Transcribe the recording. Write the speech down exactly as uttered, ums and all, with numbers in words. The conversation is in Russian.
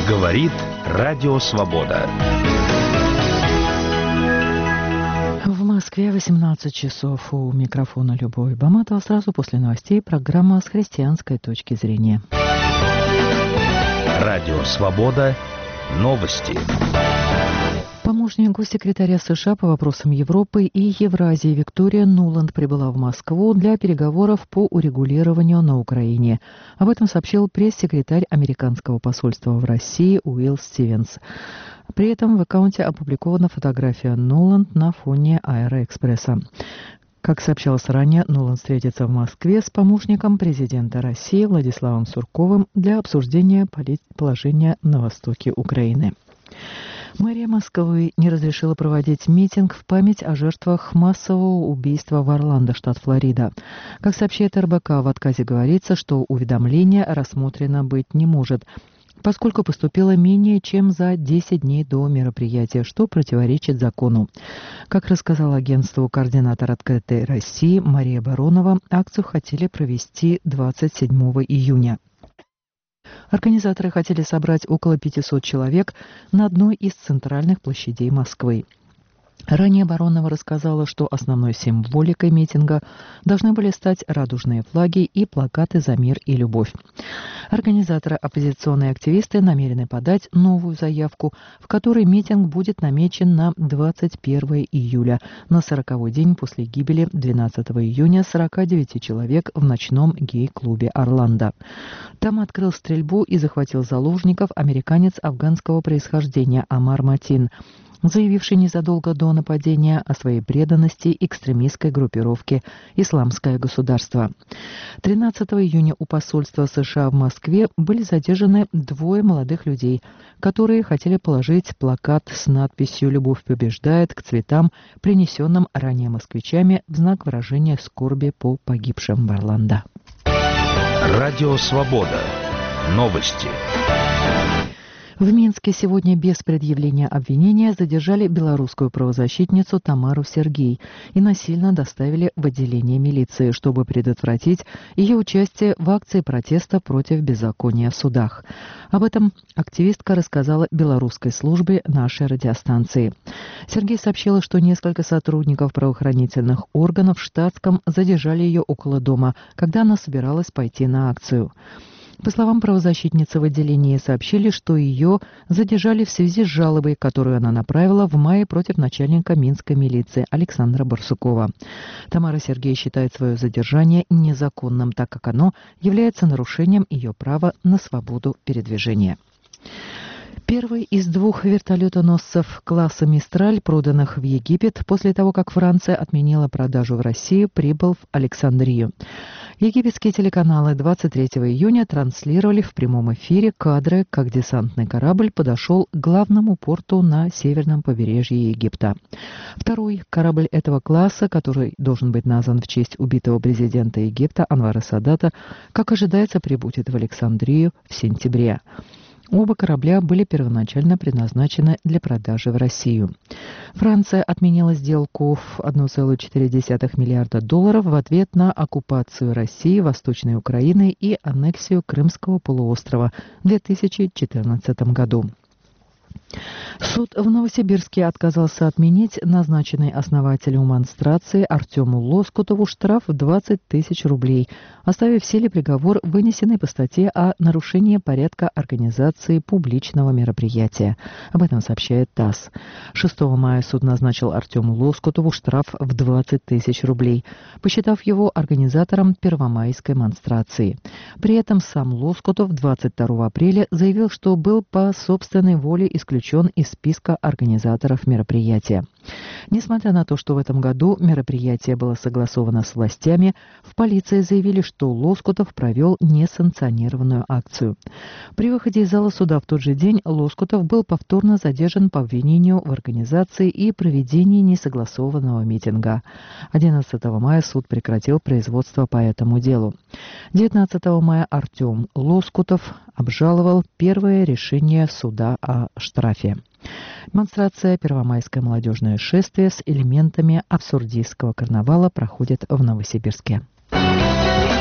Говорит Радио Свобода. В Москве восемнадцать часов. У микрофона Любовь Баматова. Сразу после новостей программа с христианской точки зрения. Радио Свобода. Новости. Помощник госсекретаря США по вопросам Европы и Евразии Виктория Нуланд прибыла в Москву для переговоров по урегулированию на Украине. Об этом сообщил пресс-секретарь американского посольства в России Уилл Стивенс. При этом в аккаунте опубликована фотография Нуланд на фоне Аэроэкспресса. Как сообщалось ранее, Нуланд встретится в Москве с помощником президента России Владиславом Сурковым для обсуждения положения на востоке Украины. Мэрия Москвы не разрешила проводить митинг в память о жертвах массового убийства в Орландо, штат Флорида. Как сообщает эр бэ ка, в отказе говорится, что уведомление рассмотрено быть не может, поскольку поступило менее чем за десять дней до мероприятия, что противоречит закону. Как рассказала агентству координатор «Открытой России» Мария Баронова, акцию хотели провести двадцать седьмого июня. Организаторы хотели собрать около пятисот человек на одной из центральных площадей Москвы. Ранее Баронова рассказала, что основной символикой митинга должны были стать радужные флаги и плакаты «За мир и любовь». Организаторы, оппозиционные активисты, намерены подать новую заявку, в которой митинг будет намечен на двадцать первого июля, на сороковой день после гибели двенадцатого июня сорока девяти человек в ночном гей-клубе «Орландо». Там открыл стрельбу и захватил заложников американец афганского происхождения Амар Матин, заявивший незадолго до нападения о своей преданности экстремистской группировке «Исламское государство». тринадцатого июня у посольства США в Москве были задержаны двое молодых людей, которые хотели положить плакат с надписью «Любовь побеждает» к цветам, принесенным ранее москвичами в знак выражения скорби по погибшим в Орландо. Радио Свобода. Новости. В Минске сегодня без предъявления обвинения задержали белорусскую правозащитницу Тамару Сергей и насильно доставили в отделение милиции, чтобы предотвратить ее участие в акции протеста против беззакония в судах. Об этом активистка рассказала белорусской службе нашей радиостанции. Сергей сообщила, что несколько сотрудников правоохранительных органов в штатском задержали ее около дома, когда она собиралась пойти на акцию. По словам правозащитницы, в отделении сообщили, что ее задержали в связи с жалобой, которую она направила в мае против начальника Минской милиции Александра Барсукова. Тамара Сергей считает свое задержание незаконным, так как оно является нарушением ее права на свободу передвижения. Первый из двух вертолетоносцев класса «Мистраль», проданных в Египет после того, как Франция отменила продажу в Россию, прибыл в Александрию. Египетские телеканалы двадцать третьего июня транслировали в прямом эфире кадры, как десантный корабль подошел к главному порту на северном побережье Египта. Второй корабль этого класса, который должен быть назван в честь убитого президента Египта Анвара Садата, как ожидается, прибудет в Александрию в сентябре. Оба корабля были первоначально предназначены для продажи в Россию. Франция отменила сделку в один целых четыре десятых миллиарда долларов в ответ на оккупацию России, Восточной Украины и аннексию Крымского полуострова в две тысячи четырнадцатом году. Суд в Новосибирске отказался отменить назначенный основателю монстрации Артему Лоскутову штраф в двадцать тысяч рублей, оставив в силе приговор, вынесенный по статье о нарушении порядка организации публичного мероприятия. Об этом сообщает ТАСС. шестого мая суд назначил Артему Лоскутову штраф в двадцать тысяч рублей, посчитав его организатором первомайской монстрации. При этом сам Лоскутов двадцать второго апреля заявил, что был по собственной воле исключен из списка организаторов мероприятия. Несмотря на то, что в этом году мероприятие было согласовано с властями, в полиции заявили, что Лоскутов провел несанкционированную акцию. При выходе из зала суда в тот же день Лоскутов был повторно задержан по обвинению в организации и проведении несогласованного митинга. одиннадцатого мая суд прекратил производство по этому делу. девятнадцатого мая Артем Лоскутов обжаловал первое решение суда о штрафе. Демонстрация «Первомайское молодежное шествие» с элементами абсурдистского карнавала проходит в Новосибирске.